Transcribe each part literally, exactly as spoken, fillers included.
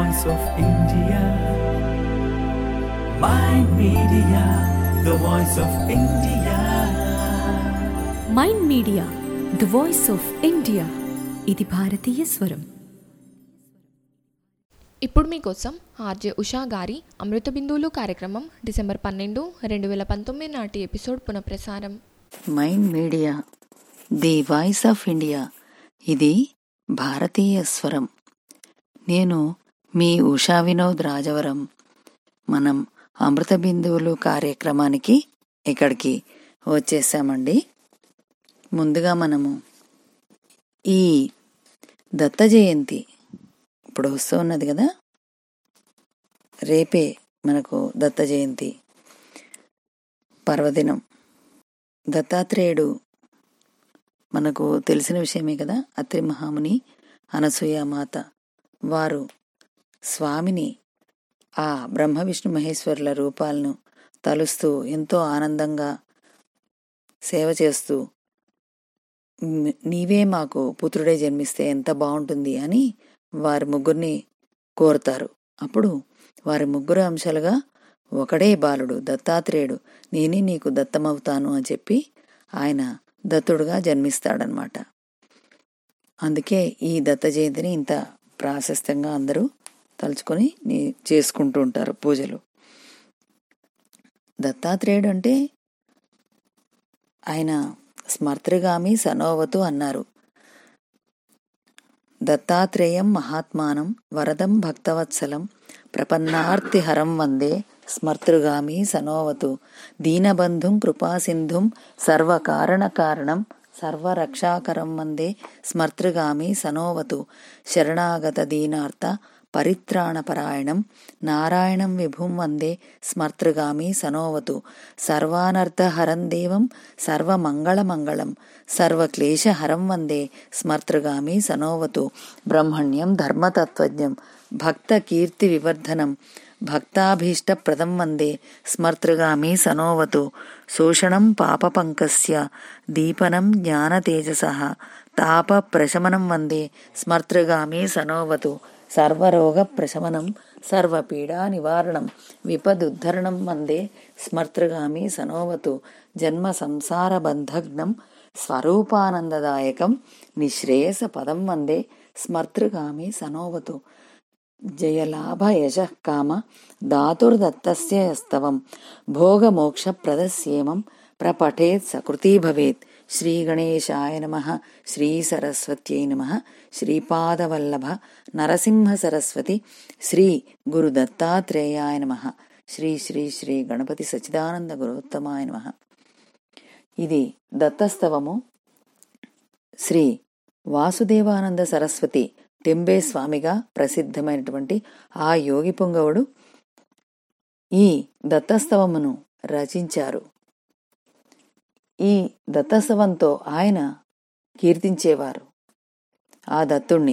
voice of India. Mind Media, the voice of India. Mind media the voice of India. ఇది భారతీయ స్వరం. ఇప్పుడు మీకోసం ఆర్జే ఉషా గారి అమృత బిందువులు కార్యక్రమం డిసెంబర్ పన్నెండు రెండు వేల పంతొమ్మిది నాటి ఎపిసోడ్ పునఃప్రసారం. Mind media the voice of India, ఇది భారతీయ స్వరం. నేను మీ ఉషా వినోద్ రాజవరం. మనం అమృత బిందువులు కార్యక్రమానికి ఇక్కడికి వచ్చేసామండి. ముందుగా మనము ఈ దత్త జయంతి ఇప్పుడు వస్తూ ఉన్నది కదా, రేపే మనకు దత్త జయంతి పర్వదినం. దత్తాత్రేయుడు మనకు తెలిసిన విషయమే కదా. అత్రి మహాముని, అనసూయామాత వారు స్వామిని, ఆ బ్రహ్మ విష్ణు మహేశ్వరుల రూపాలను తలుస్తూ ఎంతో ఆనందంగా సేవ చేస్తూ, నీవే మాకు పుత్రుడే జన్మిస్తే ఎంత బాగుంటుంది అని వారి ముగ్గురిని కోరుతారు. అప్పుడు వారి ముగ్గురు అంశాలుగా ఒకడే బాలుడు దత్తాత్రేయుడు, నేనే నీకు దత్తమవుతాను అని చెప్పి ఆయన దత్తుడుగా జన్మిస్తాడనమాట. అందుకే ఈ దత్త జయంతిని ఇంత ప్రాశస్త్యంగా అందరూ తలుచుకొని చేసుకుంటూ ఉంటారు పూజలు. దత్తాత్రేయుడు అంటే ఆయన స్మర్తృగామి సనోవతు అన్నారు. దత్తాత్రేయం మహాత్మానం వరదం భక్తవత్సలం ప్రపన్నార్తిహరం వందే స్మర్తృగామి సనోవతు దీనబంధుం కృపాసింధుం సర్వకారణ కారణం సర్వరక్షాకరం వందే స్మర్తృగామి సనోవతు శరణాగత దీనార్త పరిత్రాణపరాయణం నారాయణం విభుం వందే స్మర్తృగామి సనోవతు సర్వానర్థహరం దేవం సర్వమంగళమంగళం సర్వక్లేశహరం వందే స్మర్తృగామి సనోవతు బ్రహ్మణ్యం ధర్మతత్వజ్ఞం భక్త కీర్తి వివర్ధనం భక్తాభీష్టప్రదం వందే స్మర్తృగామి సనోవతు శోషణం పాపపంకస్య దీపనం జ్ఞానతేజసః తాప ప్రశమనం వందే స్మర్తృగామి సనోవతు సర్వరోగ ప్రశమనం సర్వపీడా నివారణం విపదుద్ధరణం వందే స్మర్తృగామి సనోవతు జన్మ సంసార బంధగ్నం స్వరూపానందదాయకం నిశ్రేయస పదం వందే స్మర్తృగామి సనోవతు జయలాభ యశః కామ ధాతుర్దత్తస్య యస్తవం భోగమోక్ష ప్రదస్యేమం ప్రపఠేత్ సకృతి భవేత్. శ్రీ గణేశాయ నమః, శ్రీ సరస్వత్యై నమః, శ్రీపాదవల్లభ నరసింహ సరస్వతి శ్రీ గురు దత్తాత్రేయాయ నమః, శ్రీ శ్రీ శ్రీ గణపతి సచ్చిదానంద గురోత్తమాయ నమః. ఇది దత్తస్తవము. శ్రీ వాసుదేవానంద సరస్వతి టెంబే స్వామిగా ప్రసిద్ధమైనటువంటి ఆ యోగి పుంగవుడు ఈ దత్తస్తవమును రచించారు. ఈ దత్తస్తవంతో ఆయన కీర్తించేవారు ఆ దత్తుణ్ణి.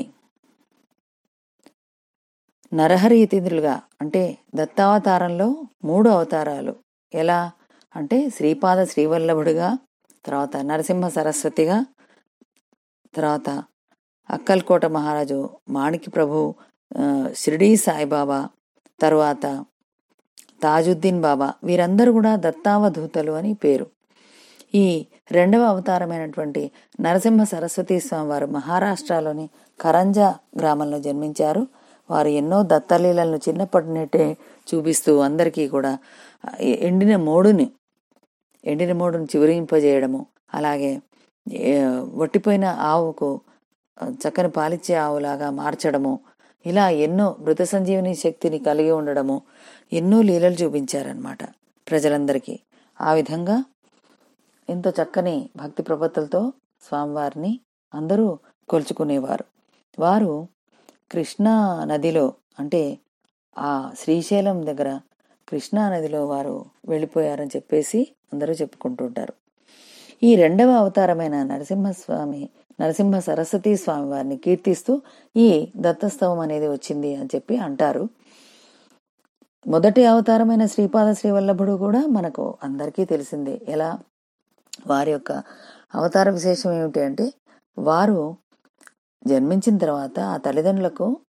నరహరి యతీంద్రులుగా అంటే దత్తావతారంలో మూడు అవతారాలు ఎలా అంటే శ్రీపాద శ్రీవల్లభుడిగా, తర్వాత నరసింహ సరస్వతిగా, తర్వాత అక్కల్కోట మహారాజు మాణిక్య ప్రభు, షిరిడీ సాయిబాబా, తరువాత తాజుద్దీన్ బాబా, వీరందరూ కూడా దత్తావధూతలు అని పేరు. ఈ రెండవ అవతారమైనటువంటి నరసింహ సరస్వతి స్వామి వారు మహారాష్ట్రలోని కరంజా గ్రామంలో జన్మించారు. వారు ఎన్నో దత్తలీలను చిన్నప్పటి నుండే చూపిస్తూ అందరికీ కూడా ఎండిన మోడుని ఎండిన మోడుని చివురింపజేయడము, అలాగే వట్టిపోయిన ఆవుకు చక్కని పాలిచ్చే ఆవులాగా మార్చడము, ఇలా ఎన్నో మృత సంజీవని శక్తిని కలిగి ఉండడము, ఎన్నో లీలలు చూపించారనమాట ప్రజలందరికీ. ఆ విధంగా ఎంతో చక్కని భక్తి ప్రపత్తులతో స్వామివారిని అందరూ కొలుచుకునేవారు. వారు కృష్ణా నదిలో అంటే ఆ శ్రీశైలం దగ్గర కృష్ణా నదిలో వారు వెళ్ళిపోయారని చెప్పేసి అందరూ చెప్పుకుంటుంటారు. ఈ రెండవ అవతారమైన నరసింహస్వామి నరసింహ సరస్వతి స్వామి వారిని కీర్తిస్తూ ఈ దత్తస్తవం అనేది వచ్చింది అని చెప్పి అంటారు. మొదటి అవతారమైన శ్రీపాద శ్రీవల్లభుడు కూడా మనకు అందరికీ తెలిసిందే. ఎలా వారి యొక్క అవతార విశేషం ఏమిటి అంటే, వారు జన్మించిన తర్వాత ఆ తల్లిదండ్రులకు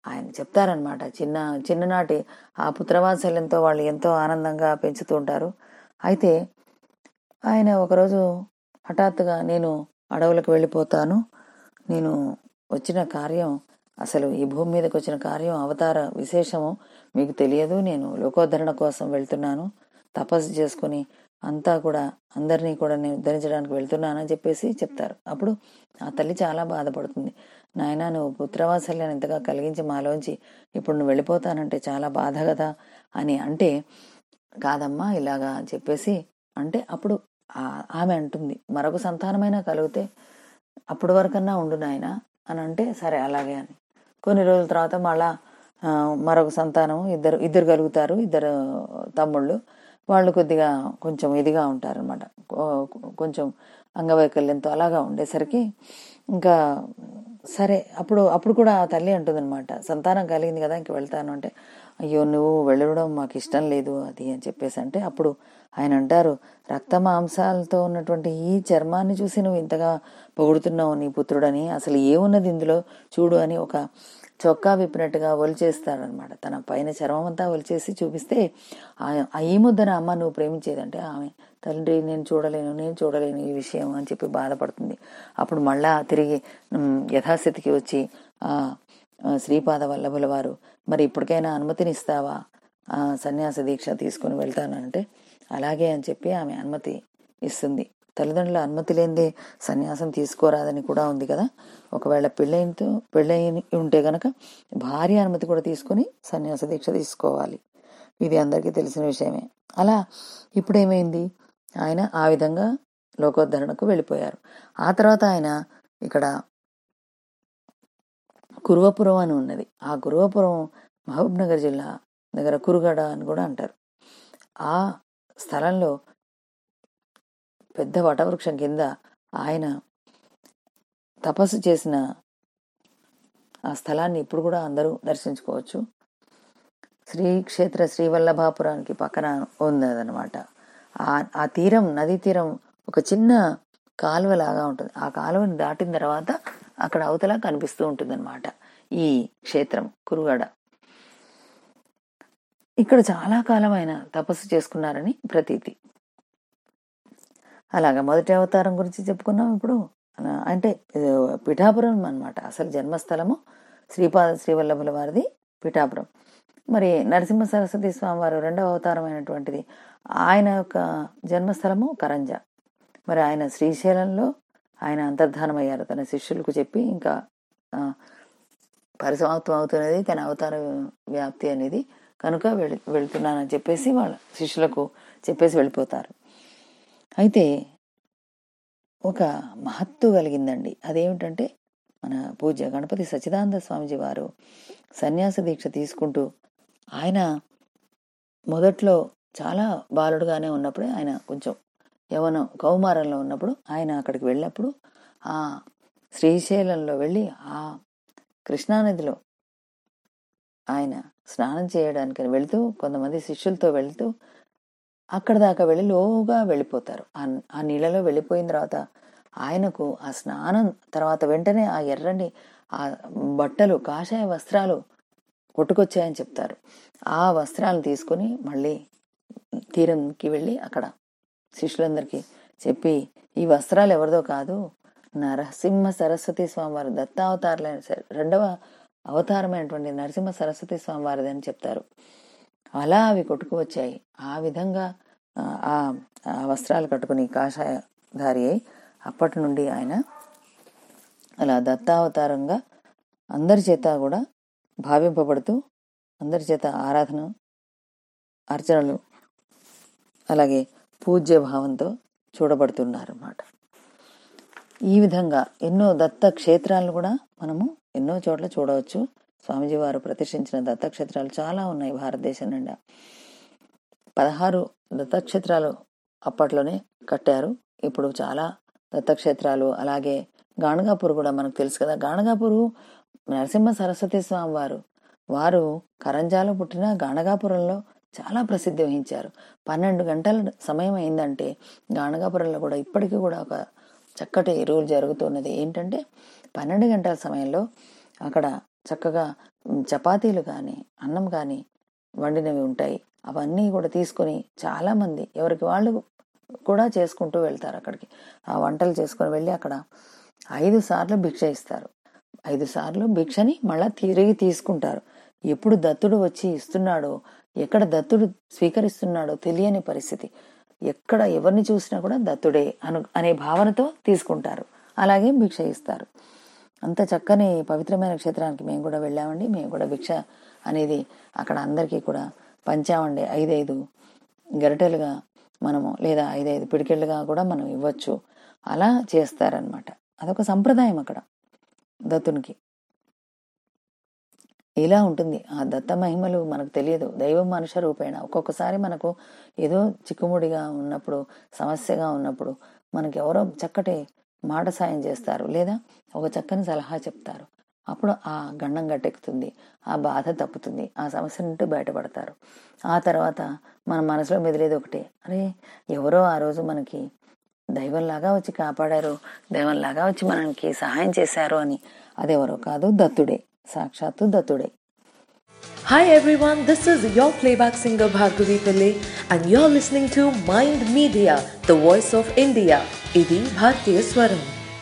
ఆయన చెప్తారనమాట. చిన్న చిన్ననాటి ఆ పుత్రవాత్సల్యంతో వాళ్ళు ఎంతో ఆనందంగా పెంచుతూ ఉంటారు. అయితే ఆయన ఒకరోజు హఠాత్తుగా నేను అడవులకు వెళ్ళిపోతాను, నేను వచ్చిన కార్యం అసలు ఈ భూమి మీదకి వచ్చిన కార్యం అవతార విశేషము మీకు తెలియదు, నేను లోకోద్ధరణ కోసం వెళ్తున్నాను, తపస్సు చేసుకుని అంతా కూడా అందరినీ కూడా నేను ఉద్ధరించడానికి వెళ్తున్నానని చెప్పేసి చెప్తారు. అప్పుడు ఆ తల్లి చాలా బాధపడుతుంది. నాయనా, నువ్వు పుత్రవాత్సల్యాన్ని ఎంతగా కలిగించి మాలోంచి ఇప్పుడు నువ్వు వెళ్ళిపోతానంటే చాలా బాధ కదా అని అంటే, కాదమ్మా ఇలాగా అని చెప్పేసి అంటే అప్పుడు ఆమె అంటుంది, మరొక సంతానమైనా కలిగితే అప్పటి వరకన్నా ఉండు నాయన అని అంటే, సరే అలాగే అని. కొన్ని రోజుల తర్వాత మళ్ళా మరొక సంతానం ఇద్దరు ఇద్దరు కలుగుతారు, ఇద్దరు తమ్ముళ్ళు. వాళ్ళు కొద్దిగా కొంచెం ఇదిగా ఉంటారనమాట, కొంచెం అంగవైకల్యంతో అలాగా ఉండేసరికి ఇంకా సరే అప్పుడు అప్పుడు కూడా ఆ తల్లి అంటుందన్నమాట, సంతానం కలిగింది కదా ఇంక వెళ్తాను అంటే, అయ్యో నువ్వు వెళ్ళడం మాకు ఇష్టం లేదు అది అని చెప్పేసి అంటే, అప్పుడు ఆయన అంటారు, రక్త మాంసాలతో ఉన్నటువంటి ఈ చర్మాన్ని చూసి నువ్వు ఇంతగా పొగుడుతున్నావు నీ పుత్రుడని, అసలు ఏమున్నది ఇందులో చూడు అని ఒక చొక్కా విప్పినట్టుగా ఒలిచేస్తాడనమాట. తన పైన చర్మం అంతా ఒలిచేసి చూపిస్తే, ఆ ఈ ముద్దన అమ్మ నువ్వు ప్రేమించేదంటే ఆమె తండ్రి నేను చూడలేను నేను చూడలేను ఈ విషయం అని చెప్పి బాధపడుతుంది. అప్పుడు మళ్ళా తిరిగి యథాస్థితికి వచ్చి ఆ శ్రీపాద వల్లభుల వారు, మరి ఇప్పటికైనా అనుమతినిస్తావా ఆ సన్యాస దీక్ష తీసుకుని వెళ్తానంటే, అలాగే అని చెప్పి ఆమె అనుమతి ఇస్తుంది. తల్లిదండ్రుల అనుమతి లేనిదే సన్యాసం తీసుకోరాదని కూడా ఉంది కదా. ఒకవేళ పెళ్ళైనతో పెళ్ళయి ఉంటే గనక భార్య అనుమతి కూడా తీసుకుని సన్యాస దీక్ష తీసుకోవాలి. ఇది అందరికీ తెలిసిన విషయమే. అలా ఇప్పుడేమైంది, ఆయన ఆ విధంగా లోకోద్ధరణకు వెళ్ళిపోయారు. ఆ తర్వాత ఆయన ఇక్కడ కురువపురం అని ఉన్నది. ఆ కురువపురం మహబూబ్ నగర్ జిల్లా దగ్గర కురుగడ అని కూడా అంటారు. ఆ స్థలంలో పెద్ద వటవృక్షం కింద ఆయన తపస్సు చేసిన ఆ స్థలాన్ని ఇప్పుడు కూడా అందరూ దర్శించుకోవచ్చు. శ్రీక్షేత్ర శ్రీవల్లభాపురానికి పక్కన ఉన్నదనమాట. ఆ ఆ తీరం, నదీ తీరం ఒక చిన్న కాలువలాగా ఉంటుంది. ఆ కాలువని దాటిన తర్వాత అక్కడ అవతల కనిపిస్తూ ఉంటుంది అనమాట ఈ క్షేత్రం కురుగడ. ఇక్కడ చాలా కాలం ఆయన తపస్సు చేసుకున్నారని ప్రతీతి. అలాగా మొదటి అవతారం గురించి చెప్పుకున్నాం. ఇప్పుడు అంటే పిఠాపురం అన్నమాట, అసలు జన్మస్థలము శ్రీపాద శ్రీవల్లభుల వారిది పిఠాపురం. మరి నరసింహ సరస్వతి స్వామి వారు రెండవ అవతారం అయినటువంటిది, ఆయన యొక్క జన్మస్థలము కరంజ. మరి ఆయన శ్రీశైలంలో ఆయన అంతర్ధానం అయ్యారు తన శిష్యులకు చెప్పి, ఇంకా పరిసమాప్తం అవుతున్నది తన అవతార వ్యాప్తి అనేది, కనుక వెళ్ వెళ్తున్నానని చెప్పేసి వాళ్ళ శిష్యులకు చెప్పేసి వెళ్ళిపోతారు. అయితే ఒక మహత్తు కలిగిందండి. అదేమిటంటే, మన పూజ్య గణపతి సచ్చిదానంద స్వామిజీ వారు సన్యాస దీక్ష తీసుకుంటూ, ఆయన మొదట్లో చాలా బాలుడుగానే ఉన్నప్పుడే, ఆయన కొంచెం యవనం కౌమారంలో ఉన్నప్పుడు ఆయన అక్కడికి వెళ్ళినప్పుడు ఆ శ్రీశైలంలో వెళ్ళి ఆ కృష్ణానదిలో ఆయన స్నానం చేయడానికి వెళుతూ, కొంతమంది శిష్యులతో వెళుతూ అక్కడ దాకా వెళ్ళి లోగా వెళ్ళిపోతారు. ఆ నీళ్ళలో వెళ్ళిపోయిన తర్వాత ఆయనకు ఆ స్నానం తర్వాత వెంటనే ఆ ఎర్రని ఆ బట్టలు, కాషాయ వస్త్రాలు కొట్టుకొచ్చాయని చెప్తారు. ఆ వస్త్రాలను తీసుకుని మళ్ళీ తీరంకి వెళ్ళి అక్కడ శిష్యులందరికీ చెప్పి, ఈ వస్త్రాలు ఎవరిదో కాదు, నరసింహ సరస్వతి స్వామి వారు దత్తావతారులైన రెండవ అవతారమైనటువంటి నరసింహ సరస్వతి స్వామి వారిది అని చెప్తారు. అలా అవి కొట్టుకు వచ్చాయి. ఆ విధంగా ఆ వస్త్రాలు కట్టుకుని కాషాయధారి అయి అప్పటి నుండి ఆయన అలా దత్తావతారంగా అందరి చేత కూడా భావింపబడుతూ, అందరి చేత ఆరాధన అర్చనలు అలాగే పూజ్య భావంతో చూడబడుతున్నారు అన్నమాట. ఈ విధంగా ఎన్నో దత్త క్షేత్రాలను కూడా మనము ఎన్నో చోట్ల చూడవచ్చు. స్వామిజీ వారు ప్రతిష్ఠించిన దత్తక్షేత్రాలు చాలా ఉన్నాయి భారతదేశం నిండా. పదహారు దత్తక్షేత్రాలు అప్పట్లోనే కట్టారు. ఇప్పుడు చాలా దత్తక్షేత్రాలు. అలాగే గాణగాపూర్ కూడా మనకు తెలుసు కదా. గాణగాపూరు నరసింహ సరస్వతి స్వామి వారు వారు కరంజాలో పుట్టిన గాణగాపురంలో చాలా ప్రసిద్ధి వహించారు. పన్నెండు గంటల సమయం అయిందంటే గాణగాపురంలో కూడా ఇప్పటికీ కూడా ఒక చక్కటి రూల్ జరుగుతున్నది. ఏంటంటే, పన్నెండు గంటల సమయంలో అక్కడ చక్కగా చపాతీలు కానీ అన్నం కానీ వండినవి ఉంటాయి. అవన్నీ కూడా తీసుకొని చాలామంది ఎవరికి వాళ్ళు కూడా చేసుకుంటూ వెళ్తారు అక్కడికి. ఆ వంటలు చేసుకొని వెళ్ళి అక్కడ ఐదు సార్లు భిక్ష ఇస్తారు. ఐదు సార్లు భిక్షని మళ్ళా తిరిగి తీసుకుంటారు. ఎప్పుడు దత్తుడు వచ్చి ఇస్తున్నాడో, ఎక్కడ దత్తుడు స్వీకరిస్తున్నాడో తెలియని పరిస్థితి. ఎక్కడ ఎవరిని చూసినా కూడా దత్తుడే అను అనే భావనతో తీసుకుంటారు. అలాగే భిక్ష ఇస్తారు. అంత చక్కని పవిత్రమైన క్షేత్రానికి మేము కూడా వెళ్ళామండి. మేము కూడా భిక్ష అనేది అక్కడ అందరికీ కూడా పంచామండి. ఐదైదు గరిటెలుగా మనము లేదా ఐదైదు పిడికెళ్ళుగా కూడా మనం ఇవ్వచ్చు. అలా చేస్తారనమాట. అదొక సంప్రదాయం అక్కడ దత్తునికి. ఇలా ఉంటుంది. ఆ దత్త మహిమలు మనకు తెలియదు. దైవం మనుష్య రూపేణ. ఒక్కొక్కసారి మనకు ఏదో చిక్కుముడిగా ఉన్నప్పుడు, సమస్యగా ఉన్నప్పుడు మనకి ఎవరో చక్కటి మాట సాయం చేస్తారు, లేదా ఒక చక్కని సలహా చెప్తారు. అప్పుడు ఆ గండం గట్టెక్కుతుంది, ఆ బాధ తప్పుతుంది, ఆ సమస్య నుండి బయటపడతారు. ఆ తర్వాత మన మనసులో మెదిలేది ఒకటే, అరే ఎవరో ఆ రోజు మనకి దైవంలాగా వచ్చి కాపాడారు, దైవంలాగా వచ్చి మనకి సహాయం చేశారు అని. అదెవరో కాదు, దత్తుడే, సాక్షాత్తు దత్తుడే. Hi everyone, this is your playback singer Bhargavi Pillai and you're listening to Mind Media, the voice of India. Idi Bharatiya Swaram.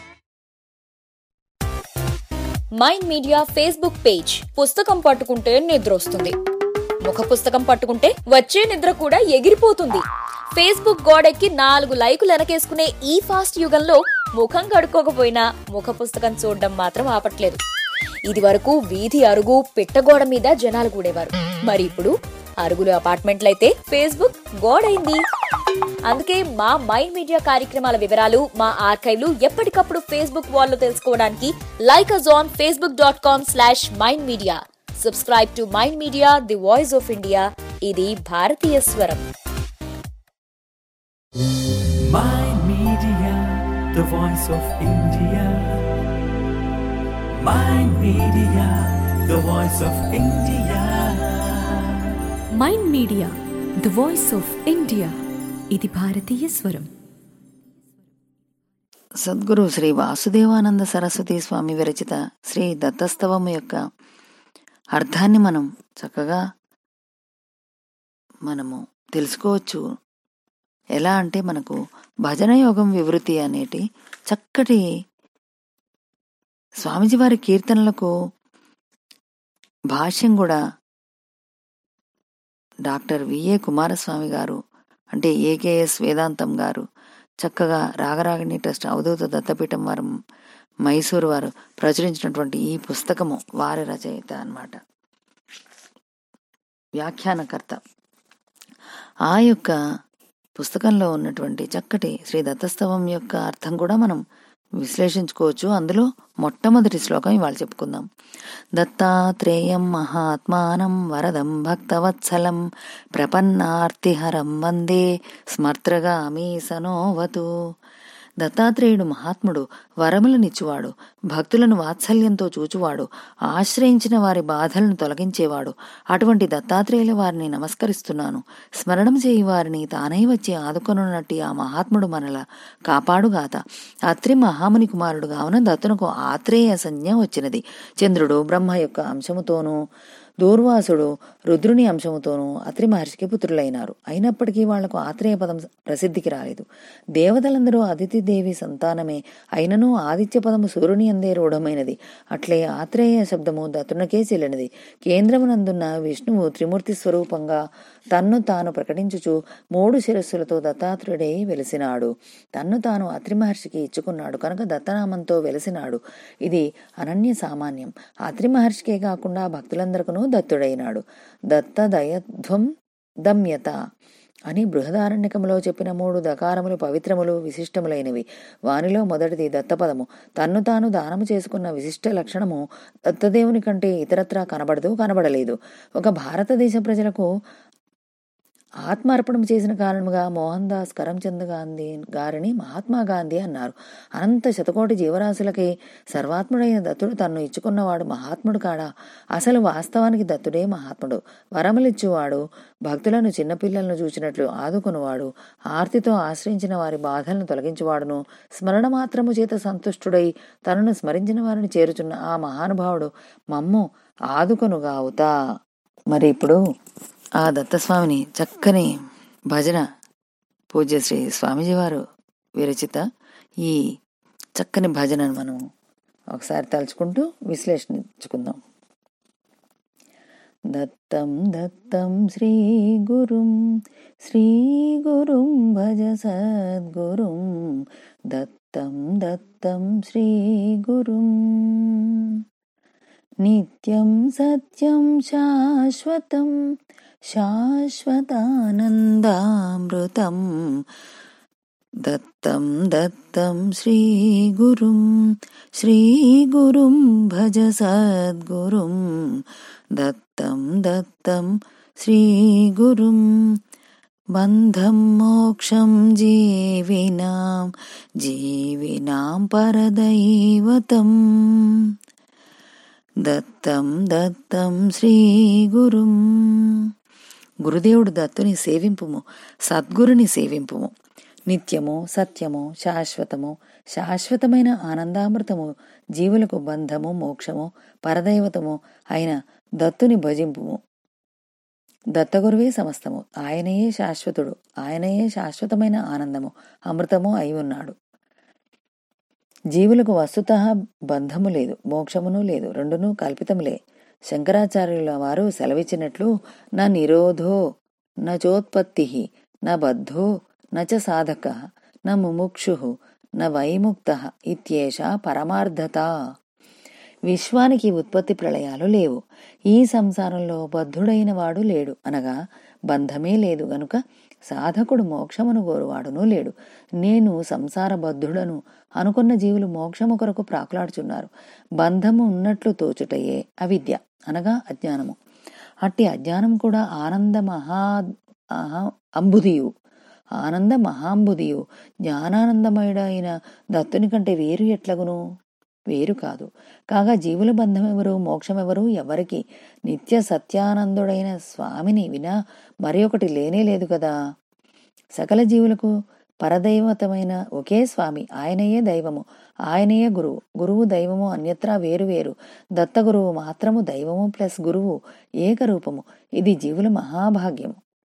Mind media Facebook page. పుస్తకం పట్టుకుంటే నిద్ర వస్తుంది, ముఖ పుస్తకం పట్టుకుంటే వచ్చే నిద్ర కూడా ఎగిరిపోతుంది. ఫేస్బుక్ గోడెక్కి నాలుగు లైకులు వెనకేసుకునే ఈ ఫాస్ట్ యుగంలో ముఖం కడుక్కోకపోయినా ముఖ పుస్తకం చూడడం మాత్రం ఆపట్లేదు. ఇది వరకు వీధి అరుగు పిట్టగోడ మీద జనాలు కూడేవారు. మరి ఇప్పుడు అరుగులు అపార్ట్మెంట్లయితే ఫేస్బుక్ గోడైంది. అందుకే మా మైండ్ మీడియా కార్యక్రమాల వివరాలు, మా ఆర్కైవ్లు ఎప్పటికప్పుడు ఫేస్బుక్ వాల్లో తెలుసుకోవడానికి like us on Facebook dot com slash mind media. Subscribe to mind media, the voice of India. ఇది భారతీయ స్వరం. Mind Media, the voice of India. Mind Media, the voice of India. Mind media the voice of India. ఇది భారతీయ స్వరం. సద్గురు శ్రీ వాసుదేవానంద సరస్వతి స్వామి విరచిత శ్రీ దత్తస్తవము యొక్క అర్థాన్ని మనం చక్కగా మనము తెలుసుకోవచ్చు. ఎలా అంటే మనకు భజన యోగం వివృతి అనేటి చక్కటి స్వామిజీ వారి కీర్తనలకు భాష్యం కూడా డాక్టర్ విఏ కుమారస్వామి గారు, అంటే ఏకేఎస్ వేదాంతం గారు, చక్కగా రాగరాగిణి ట్రస్ట్ అవధూత దత్తపీఠం వారు మైసూరు వారు ప్రచురించినటువంటి ఈ పుస్తకము వారి రచయిత అన్నమాట, వ్యాఖ్యానకర్త. ఆ యొక్క పుస్తకంలో ఉన్నటువంటి చక్కటి శ్రీ దత్తస్తవం యొక్క అర్థం కూడా మనం విశ్లేషించుకోవచ్చు. అందులో మొట్టమొదటి శ్లోకం ఇవాళ చెప్పుకుందాం. దత్తాత్రేయం మహాత్మానం వరదం భక్తవత్సలం ప్రపన్నార్తిహరం వందే స్మర్త్రగామి సనోవతు. దత్తాత్రేయుడు మహాత్ముడు, వరములనిచ్చువాడు, భక్తులను వాత్సల్యంతో చూచువాడు, ఆశ్రయించిన వారి బాధలను తొలగించేవాడు. అటువంటి దత్తాత్రేయుల వారిని నమస్కరిస్తున్నాను. స్మరణం చేయి వారిని తానై వచ్చి ఆదుకొనున్నట్టి ఆ మహాత్ముడు మనల కాపాడుగాత. అత్రి మహాముని కుమారుడు కావున దత్తునకు ఆత్రేయ సంజ్ఞ వచ్చినది. చంద్రుడు బ్రహ్మ యొక్క అంశముతోనూ, దూర్వాసుడు రుద్రుని అంశముతోనూ అత్రి మహర్షికి పుత్రులైనారు. అయినప్పటికీ వాళ్లకు ఆత్రేయ పదం ప్రసిద్ధికి రాలేదు. దేవతలందరూ అదితిదేవి సంతానమే అయినను ఆదిత్య పదము సూర్యుని అందే రూఢమైనది. అట్లే ఆత్రేయ శబ్దము దత్తునకే చెల్లినది. కేంద్రమునందున్న విష్ణువు త్రిమూర్తి స్వరూపంగా తన్ను తాను ప్రకటించుచు మూడు శిరస్సులతో దత్తాత్రేయుడై వెలిసినాడు. తన్ను తాను అత్రి మహర్షికి ఇచ్చుకున్నాడు కనుక దత్తనామంతో వెలిసినాడు. ఇది అనన్య సామాన్యం. అత్రి మహర్షికే కాకుండా భక్తులందరికీ దత్తుడైనాడు. దత్త దయధ్వం దమ్యత అని బృహదారణ్యకంలో చెప్పిన మూడు దకారములు పవిత్రములు విశిష్టములైనవి. వానిలో మొదటిది దత్తపదము. తన్ను తాను దానము చేసుకున్న విశిష్ట లక్షణము దత్తదేవుని కంటే ఇతరత్రా కనబడదు, కనబడలేదు. ఒక భారతదేశ ప్రజలకు ఆత్మార్పణం చేసిన కారణముగా మోహన్ దాస్ కరమ్చంద్ గాంధీ గారిని మహాత్మా గాంధీ అన్నారు. అనంత శతకోటి జీవరాశులకి సర్వాత్ముడైన దత్తుడు తన్ను ఇచ్చుకున్నవాడు మహాత్ముడు కాడా? అసలు వాస్తవానికి దత్తుడే మహాత్ముడు. వరములిచ్చువాడు, భక్తులను చిన్నపిల్లలను చూచినట్లు ఆదుకునివాడు, ఆర్తితో ఆశ్రయించిన వారి బాధలను తొలగించువాడును, స్మరణ మాత్రము చేత సంతుష్టుడై తనను స్మరించిన వారిని చేరుచున్న ఆ మహానుభావుడు మమ్ము ఆదుకొనుగావుతా. మరి ఇప్పుడు ఆ దత్తస్వామిని చక్కని భజన పూజ్య శ్రీ స్వామీజీ వారు విరచిత ఈ చక్కని భజనను మనం ఒకసారి తలుచుకుంటూ విశ్లేషించుకుందాం. దత్తం దత్తం శ్రీ గురుం శ్రీ గురుం భజ సద్గురుం దత్తం దత్తం శ్రీ గురుం నిత్యం సత్యం శాశ్వతం శాశ్వతానందామృతం దత్తం దత్తం శ్రీ గురుం శ్రీ గురుం భజ సద్గురుం దత్తం దత్తం శ్రీ గురుం బంధం మోక్షం జీవినాం జీవినాం పరదైవతం దత్తం దత్తం శ్రీ గురుం. గురుదేవుడు దత్తుని సేవింపుము, సద్గురుని సేవింపుము. నిత్యము సత్యము శాశ్వతము శాశ్వతమైన ఆనందామృతము జీవులకు బంధము మోక్షము పరదైవతము అయిన దత్తుని భజింపుము. దత్తగురువే సమస్తము, ఆయనయే శాశ్వతుడు, ఆయనయే శాశ్వతమైన ఆనందము అమృతము అయి ఉన్నాడు. జీవులకు వస్తుతః బంధము లేదు, మోక్షమును లేదు, రెండునూ కల్పితములే. శంకరాచార్యుల వారు సెలవిచ్చినట్లు నా నిరోధో నచోత్పత్తి న బద్ధో నచ సాధక న ముముక్షు న వైముక్త ఇత్యేష పరమార్థత. విశ్వానికి ఉత్పత్తి ప్రళయాలు లేవు, ఈ సంసారంలో బద్ధుడైన వాడు లేడు, అనగా బంధమే లేదు గనుక సాధకుడు మోక్షమును కోరువాడునూ లేడు. నేను సంసార బద్ధుడను అనుకున్న జీవులు మోక్షము కొరకు ప్రాకులాడుచున్నారు. బంధము ఉన్నట్లు తోచుటయే అవిద్య, అనగా అజ్ఞానము. అట్టి అజ్ఞానం కూడా ఆనంద మహా అంబుదియు ఆనంద మహాంబుదియు జ్ఞానానందమయుడైన దత్తుని కంటే వేరు ఎట్లగును? వేరు కాదు. కాగా జీవుల బంధమెవరు, మోక్షమెవరు ఎవరికి? నిత్య సత్యానందుడైన స్వామిని వినా మరి ఒకటి లేనే లేదు కదా. సకల జీవులకు పరదైవతమైన ఒకే స్వామి, ఆయనయే దైవము, ఆయనయే గురువు. గురువు దైవము అన్యత్రా వేరు వేరు, దత్త గురువు మాత్రము దైవము ప్లస్ గురువు ఏకరూపము. ఇది జీవుల మహాభాగ్యము.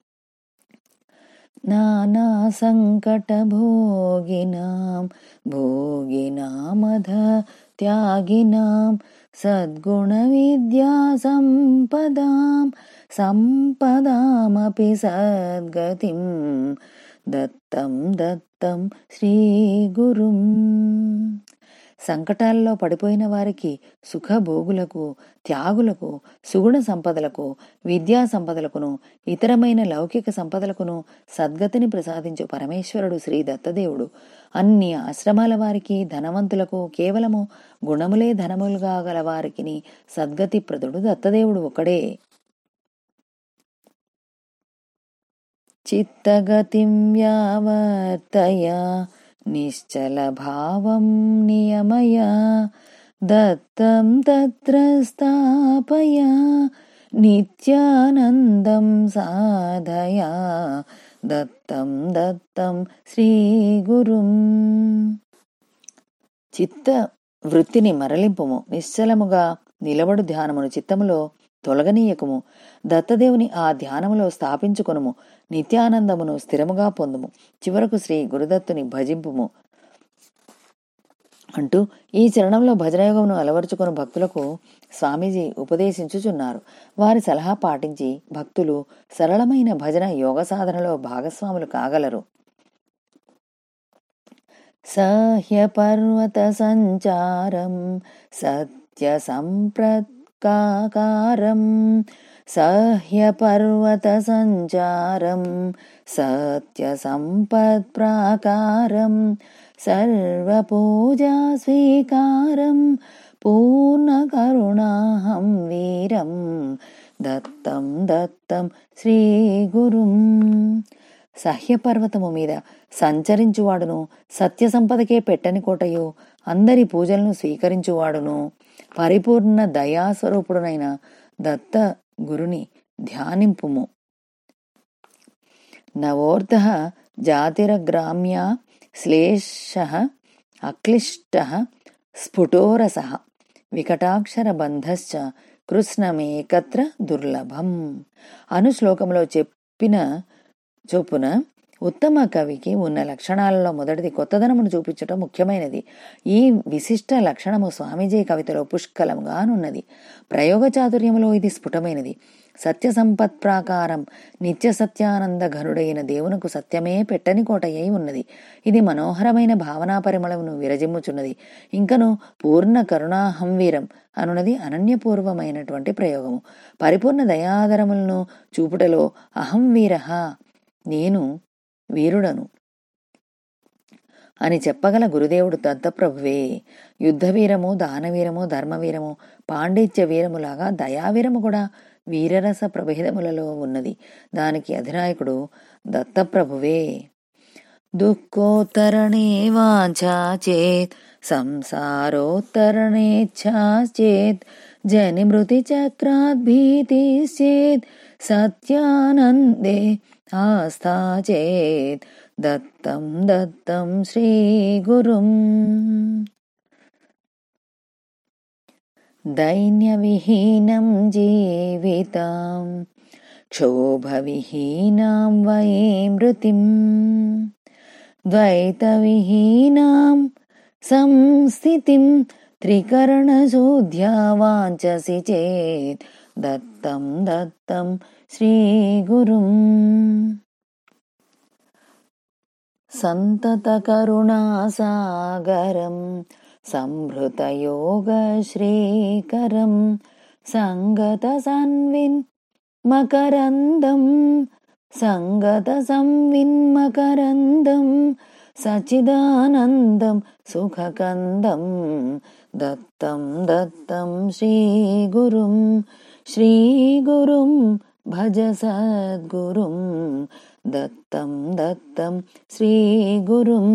నానా సంకట భోగినాం భోగినామధ త్యాగినాం సద్గుణ విద్యా సంపదాం సంపదామపి సద్గతిం దత్తం దత్తం శ్రీ గురుం. సంకటాల్లో పడిపోయిన వారికి సుఖభోగులకు త్యాగులకు సుగుణ సంపదలకు విద్యా సంపదలకును ఇతరమైన లౌకిక సంపదలకును సద్గతిని ప్రసాదించు పరమేశ్వరుడు శ్రీ దత్తదేవుడు. అన్ని ఆశ్రమాల వారికి ధనవంతులకు కేవలము గుణములే ధనములుగా గల వారికి సద్గతి ప్రదుడు దత్తదేవుడు ఒకడే. చిత్తగతిం వ్యావర్తయ నిశ్చల భావం నియమయ దత్తం తత్ర స్థాపయ నిత్యానందం సాధయ దత్తం దత్తం శ్రీ గురుం. చిత్త వృత్తిని మరలింపుము, నిశ్చలముగా నిలబడు ధ్యానమును చిత్తములో తొలగనీయకుము. దత్తదేవుని ఆ ధ్యానములో స్థాపించుకొనుము, నిత్యానందమును స్థిరముగా పొందుము. చివరకు శ్రీ గురుదత్తుని భజింపుము అంటూ ఈ చరణంలో భజనయోగమును అలవరుచుకుని భక్తులకు స్వామీజీ ఉపదేశించుచున్నారు. వారి సలహా పాటించి భక్తులు సరళమైన భజన యోగ సాధనలో భాగస్వాములు కాగలరు. సహ్య పర్వత సంచారం సత్య సంప్రత్కారం సహ్య పర్వత సంచారం సత్య సంపత్ ప్రాకారం సర్వపూజా స్వీకారం పూర్ణ కరుణాహం వీరం దత్తం దత్తం శ్రీ గురుం. సహ్యపర్వతము మీద సంచరించువాడును, సత్య సంపదకే పెట్టని కోటయు, అందరి పూజలను స్వీకరించువాడును, పరిపూర్ణ దయాస్వరూపుడునైన దత్త గురుని ధ్యానింపుము. నవోర్ధ జాతిరగ్రామ్య శ్లేష అక్లిష్ట స్ఫుటోరస వికటాక్షర బంధశ్చ కృష్ణమేకత్ర దుర్లభం అను శ్లోకంలో చెప్పిన చొప్పున ఉత్తమ కవికి ఉన్న లక్షణాలలో మొదటిది కొత్తదనమును చూపించటం ముఖ్యమైనది. ఈ విశిష్ట లక్షణము స్వామీజీ కవితలో పుష్కలంగానున్నది. ప్రయోగ చాతుర్యములో ఇది స్ఫుటమైనది. సత్య సంపత్ ప్రాకారం నిత్య సత్యానంద ఘనుడైన దేవునకు సత్యమే పెట్టని కోటయ్యి ఉన్నది. ఇది మనోహరమైన భావనా పరిమళమును విరజిమ్ముచున్నది. ఇంకను పూర్ణ కరుణాహంవీరం అనున్నది అనన్యపూర్వమైనటువంటి ప్రయోగము. పరిపూర్ణ దయాదరములను చూపుటలో అహంవీరః నేను వీరుడను అని చెప్పగల గురుదేవుడు దత్తప్రభువే. యుద్ధవీరము, దానవీరము, ధర్మవీరము, పాండిత్య వీరములాగా దయావీరము కూడా వీరరస ప్రభేదములలో ఉన్నది. దానికి అధినాయకుడు దత్తప్రభువే. దుఃఖోత్తరణే వాంఛా చేత్ సంసారోత్తరణేచ్ఛా చేత్ జని మృతి చక్రాత్ భీతిశ్చేత్ సత్యానందే ఆస్థా చేత్ దత్తం దత్తం శ్రీ గురుం. దైన్యవిహీనం జీవితం క్షోభవిహీనాం వై మృతిం ద్వైతవిహీనాం సంస్థితిం త్రికరణశుద్ధ్యా వాంఛసి చేత్ దత్తం దత్తం శ్రీ గురుం. సంతత కరుణాసాగరం సంభృతయోగ శ్రీకరం సంగత సన్విన్ మకరందం సంగత సంవిన్మకరందం సచిదానందం సుఖకందం దత్తం దత్తం శ్రీ గురుం. శ్రీ గురుం భజ సద్గురుం దత్తం దత్తం శ్రీ గురుం.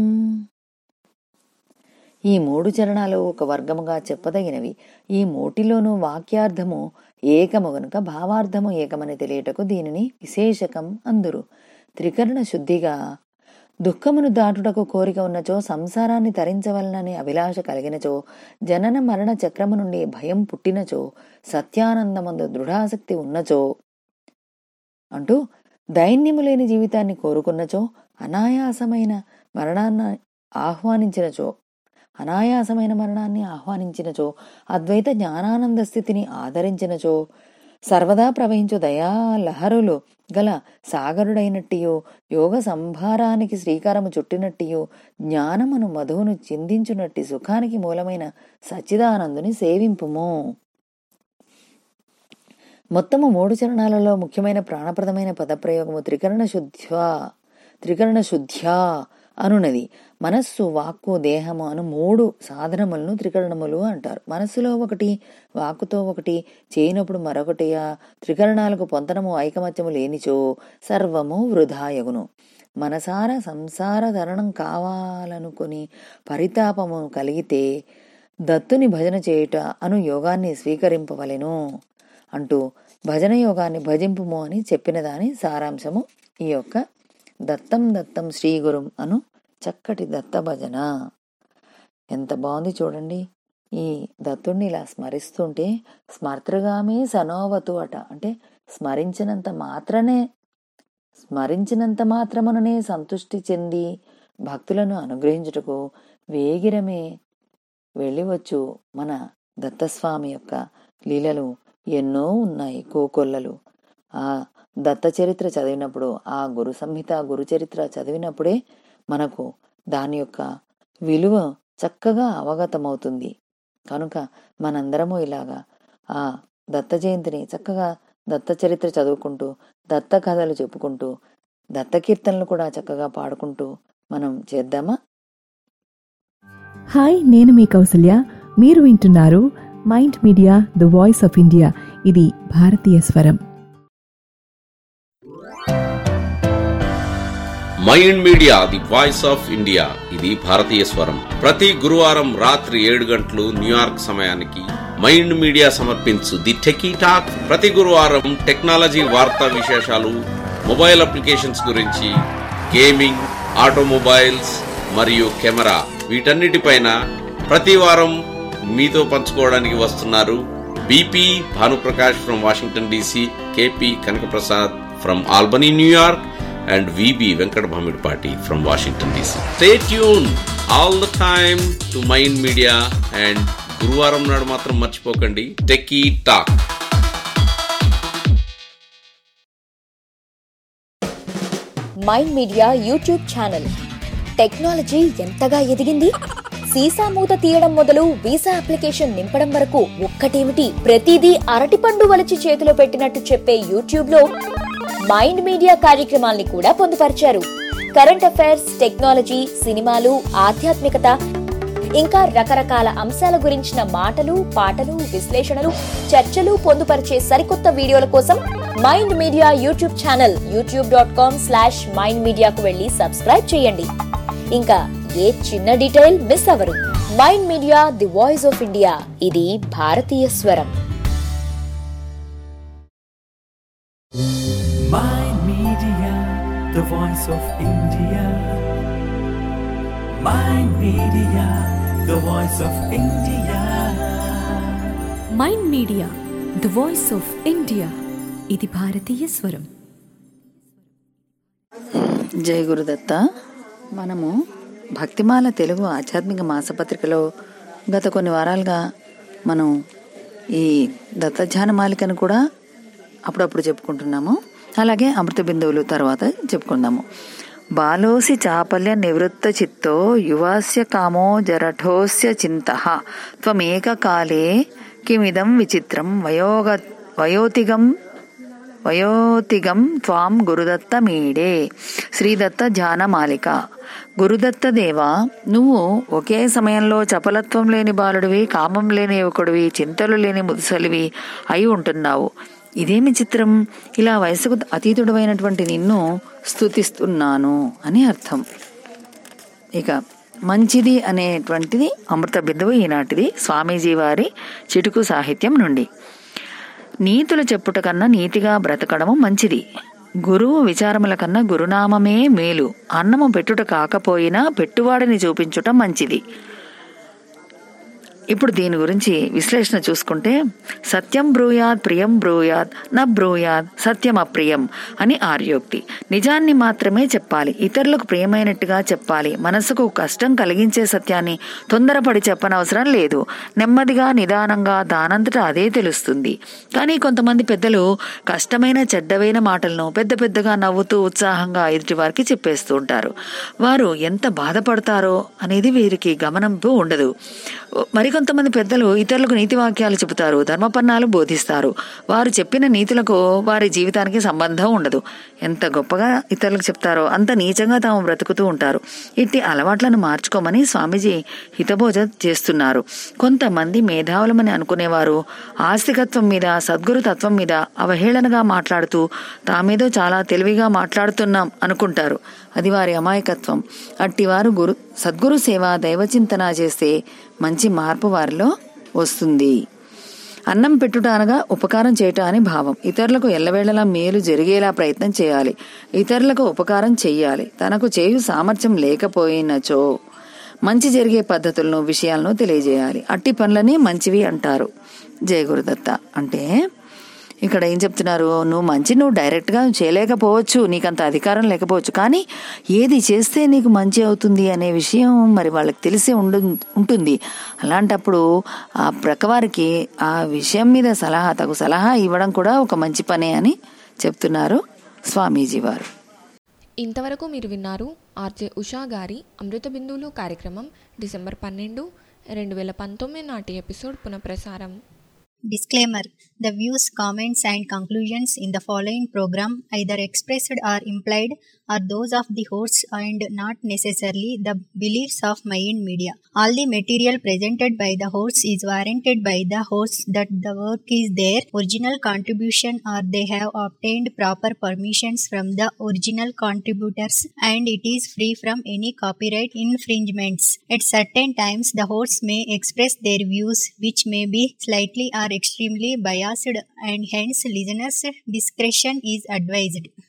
ఈ మూడు చరణాలు ఒక వర్గముగా చెప్పదగినవి. ఈ మూటిలోనూ వాక్యార్థము ఏకము గనుక భావార్థము ఏకమని తెలియటకు దీనిని విశేషకం అందురు. త్రికరణ శుద్ధిగా దుఃఖమును దాటుటకు కోరిక ఉన్నచో, సంసారాన్ని తరించవలనని అభిలాష కలిగినచో, జనన మరణ చక్రము నుండి భయం పుట్టినచో, సత్యానందమందు దృఢాసక్తి ఉన్నచో అంటూ దైన్యము లేని జీవితాన్ని కోరుకున్నచో, అనాయాసమైన మరణాన్ని ఆహ్వానించినచో అనాయాసమైన మరణాన్ని ఆహ్వానించినచో అద్వైత జ్ఞానానంద స్థితిని ఆదరించినచో, సర్వదా ప్రవహించు దయా లహరులు గల సాగరుడైనట్టియో, యోగ సంభారానికి శ్రీకారము చుట్టినట్టియో, జ్ఞానమును మధువును చిందించునట్టి సుఖానికి మూలమైన సచ్చిదానందుని సేవింపుము. మొత్తము మూడు చరణాలలో ముఖ్యమైన ప్రాణప్రదమైన పదప్రయోగము త్రికరణ శుద్ధ్యా త్రికరణ శుద్ధ్యా అనున్నది. మనస్సు, వాక్కు, దేహము అను మూడు సాధనములను త్రికరణములు అంటారు. మనస్సులో ఒకటి, వాక్కుతో ఒకటి, చేయనప్పుడు మరొకటియా త్రికరణాలకు పొంతనము ఐకమత్యము లేనిచో సర్వము వృధాయగును. మనసార సంసార తరణం కావాలనుకుని పరితాపము కలిగితే దత్తుని భజన చేయుట అను యోగాన్ని స్వీకరింపవలెను అంటూ భజన యోగాన్ని భజింపుము అని చెప్పిన దాని సారాంశము ఈ యొక్క దత్తం దత్తం శ్రీ గురుం అను చక్కటి దత్త భజన. ఎంత బాగుంది చూడండి. ఈ దత్తుణ్ణి ఇలా స్మరిస్తుంటే స్మర్తృగామే సనోవతు అట. అంటే స్మరించినంత మాత్రనే స్మరించినంత మాత్రముననే సంతుష్టి చెంది భక్తులను అనుగ్రహించుటకు వేగిరమే వెళ్ళివచ్చు. మన దత్తస్వామి యొక్క లీలలు ఎన్నో ఉన్నాయి, కోకొల్లలు. ఆ దత్త చరిత్ర చదివినప్పుడు, ఆ గురు సంహిత గురు చరిత్ర చదివినప్పుడే మనకు దాని యొక్క విలువ చక్కగా అవగతమవుతుంది. కనుక మనందరము ఇలాగా ఆ దత్త జయంతిని చక్కగా దత్త చరిత్ర చదువుకుంటూ, దత్త కథలు చెప్పుకుంటూ, దత్త కీర్తనలు కూడా చక్కగా పాడుకుంటూ మనం చేద్దామా? హాయ్, నేను మీ కౌసల్య. మీరు వింటున్నారు mind media the voice of India. ఇది భారతీయ స్వరం. Mind media the voice of India ఇది భారతీయ స్వరం. ప్రతి గురువారం రాత్రి ఏడు గంటలు న్యూయార్క్ సమయానికి మైండ్ మీడియా సమర్పించు ది టెకీ టాక్. ప్రతి గురువారం టెక్నాలజీ వార్తా విశేషాలు, మొబైల్ అప్లికేషన్స్ గురించి, గేమింగ్, ఆటోమొబైల్స్ మరియు కెమెరా వీటన్నిటిపైన ప్రతి వారం మీతో పంచుకోవడానికి వస్తున్నారు BP Bhanuprakash from Washington DC, KP Kanakaprasad from Albany New York and V B Venkat Bhamidpati from Washington D C. Stay tuned all the time to Mind Media and గురువారం నాడు మాత్రం మర్చిపోకండి techie talk. Mind media YouTube channel. Technology ఎంతగా ఎదిగింది, సీసా మూత తీయడం మొదలు వీసా అప్లికేషన్ నింపడం వరకు ఒక్కటేమిటి ప్రతిదీ అరటిపండు వలిచి చేతిలో పెట్టినట్టు చెప్పే యూట్యూబ్ లో మైండ్ మీడియా కార్యక్రమాల్ని కూడా పొందుపరిచారు. కరెంట్ అఫైర్స్, టెక్నాలజీ, సినిమాలు, ఆధ్యాత్మికత, ఇంకా రకరకాల అంశాల గురించిన మాటలు, పాటలు, విశ్లేషణలు, చర్చలు పొందుపరిచే సరికొత్త వీడియోల కోసం mind media YouTube channel YouTube dot com slash mind మీడియాకు వెళ్లి సబ్స్క్రైబ్ చేయండి. ఇంకా ఏ చిన్న డీటెయిల్ మిస్ అవ్వరు. Mind media the voice of India ఇది భారతీయ స్వరం. Mind Media, the voice of India. Mind Media, the voice of India. Mind media the voice of India ఇది భారతీయ స్వరం. జయ గురుదత్త. మనము భక్తిమాల తెలుగు ఆధ్యాత్మిక మాసపత్రికలో గత కొన్ని వారాలుగా మనం ఈ దత్తధ్యాన మాలికను కూడా అప్పుడప్పుడు చెప్పుకుంటున్నాము. అలాగే అమృత బిందువులు తర్వాత చెప్పుకుందాము. బాలోసి చాపల్య నివృత్త చిత్తో యువాస్య కామో జరఠోస్య చింతః త్వమేక కాలే కిమిదం విచిత్రం వయోగ వయోతిగం వయోతిగం త్వాం గురుదత్త మీడే. శ్రీదత్త ధ్యాన మాలిక. గురుదత్త దేవా, నువ్వు ఒకే సమయంలో చపలత్వం లేని బాలుడివి, కామం లేని యువకుడివి, చింతలు లేని ముదుసలివి అయి ఉంటున్నావు. ఇదేమి చిత్రం, ఇలా వయసుకు అతీతుడమైనటువంటి నిన్ను స్తుతిస్తున్నాను అని అర్థం. ఇక మంచిది అనేటువంటిది అమృత బిందువు ఈనాటిది స్వామీజీ వారి చిటుకు సాహిత్యం నుండి. నీతులు చెప్పుట కన్నా నీతిగా బ్రతకడము మంచిది. గురువు విచారముల కన్నా గురునామమే మేలు. అన్నము పెట్టుట కాకపోయినా పెట్టువాడిని చూపించుట మంచిది. ఇప్పుడు దీని గురించి విశ్లేషణ చూసుకుంటే, సత్యం బ్రూయాత్ ప్రియం బ్రూయాత్ న బ్రూయాత్ సత్యం అప్రియం అని ఆర్యోక్తి. నిజాన్ని మాత్రమే చెప్పాలి, ఇతరులకు ప్రియమైనట్టుగా చెప్పాలి. మనసుకు కష్టం కలిగించే సత్యాన్ని తొందరపడి చెప్పనవసరం లేదు. నెమ్మదిగా నిదానంగా దానంతటా అదే తెలుస్తుంది. కానీ కొంతమంది పెద్దలు కష్టమైన చెడ్డవైన మాటలను పెద్ద పెద్దగా నవ్వుతూ ఉత్సాహంగా ఎదుటి వారికి చెప్పేస్తూ ఉంటారు. వారు ఎంత బాధపడతారో అనేది వీరికి గమనింపు ఉండదు. మరికొంతమంది పెద్దలు ఇతరులకు నీతి వాక్యాలు చెబుతారు, ధర్మపన్నాలు బోధిస్తారు. వారు చెప్పిన నీతులకు వారి జీవితానికి సంబంధం ఉండదు. ఎంత గొప్పగా ఇతరులకు చెప్తారో అంత నీచంగా తాము బ్రతుకుతూ ఉంటారు. ఇట్టి అలవాట్లను మార్చుకోమని స్వామీజీ హితబోధ చేస్తున్నారు. కొంతమంది మేధావులమని అనుకునేవారు ఆస్తికత్వం మీద, సద్గురు తత్వం మీద అవహేళనగా మాట్లాడుతూ తామేదో చాలా తెలివిగా మాట్లాడుతున్నాం అనుకుంటారు. అది వారి అమాయకత్వం. అట్టివారు గురు సద్గురు సేవ, దైవచింతన చేస్తే మంచి మార్పు వారిలో వస్తుంది. అన్నం పెట్టుట అనగా ఉపకారం చేయట అని భావం. ఇతరులకు ఎల్లవేళలా మేలు జరిగేలా ప్రయత్నం చేయాలి. ఇతరులకు ఉపకారం చెయ్యాలి. తనకు చేయు సామర్థ్యం లేకపోయినచో మంచి జరిగే పద్ధతులను, విషయాలను తెలియజేయాలి. అట్టి పనులని మంచివి అంటారు. జయ గురుదత్త. అంటే ఇక్కడ ఏం చెప్తున్నారు, నువ్వు మంచి నువ్వు డైరెక్ట్గా చేయలేకపోవచ్చు, నీకంత అధికారం లేకపోవచ్చు, కానీ ఏది చేస్తే నీకు మంచి అవుతుంది అనే విషయం మరి వాళ్ళకి తెలిసే ఉండు ఉంటుంది అలాంటప్పుడు ఆ ప్రక్కవారికి ఆ విషయం మీద సలహా తగు సలహా ఇవ్వడం కూడా ఒక మంచి పనే అని చెప్తున్నారు స్వామీజీ వారు. ఇంతవరకు మీరు విన్నారు ఆర్జే ఉషా గారి అమృత బిందువులు కార్యక్రమం డిసెంబర్ పన్నెండు రెండు వేల పంతొమ్మిది నాటి ఎపిసోడ్ పునఃప్రసారం. Disclaimer: the views, comments, and conclusions in the following program, either expressed or implied, are those of the hosts and not necessarily the beliefs of Mind Media. All the material presented by the hosts is warranted by the hosts that the work is their original contribution or they have obtained proper permissions from the original contributors and it is free from any copyright infringements. At certain times, the hosts may express their views which may be slightly or extremely biased and hence listeners' discretion is advised.